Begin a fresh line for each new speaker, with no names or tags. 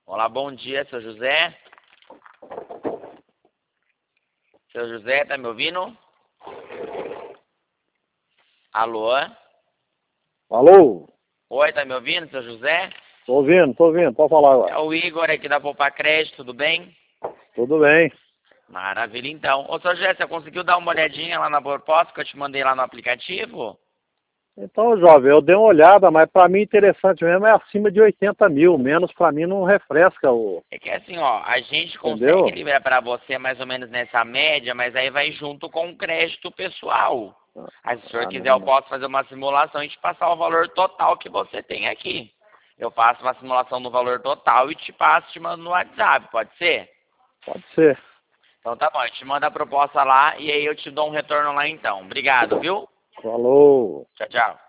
Olá, bom dia, seu José. Seu José, tá me ouvindo? Alô?
Alô?
Oi, tá me ouvindo, seu José?
Tô ouvindo, pode falar
É
agora.
o Igor aqui da Poupa Crédito, tudo bem?
Tudo bem.
Maravilha, então. Ô, seu José, você conseguiu dar uma olhadinha lá na proposta que eu te mandei lá no aplicativo?
Então, jovem, eu dei uma olhada, mas pra mim interessante mesmo é acima de 80 mil, menos pra mim não refresca o...
É que assim, ó, a gente consegue
Entendeu?
liberar para você mais ou menos nessa média, mas aí vai junto com o crédito pessoal. Aí se o senhor
Ah,
quiser, eu
não.
posso fazer uma simulação e te passar o valor total que você tem aqui. Eu faço uma simulação no valor total e te passo, te mando no WhatsApp, pode ser?
Pode ser.
Então tá bom, eu te mando a proposta lá e aí eu te dou um retorno lá então. Obrigado, viu?
Falou.
Tchau, tchau.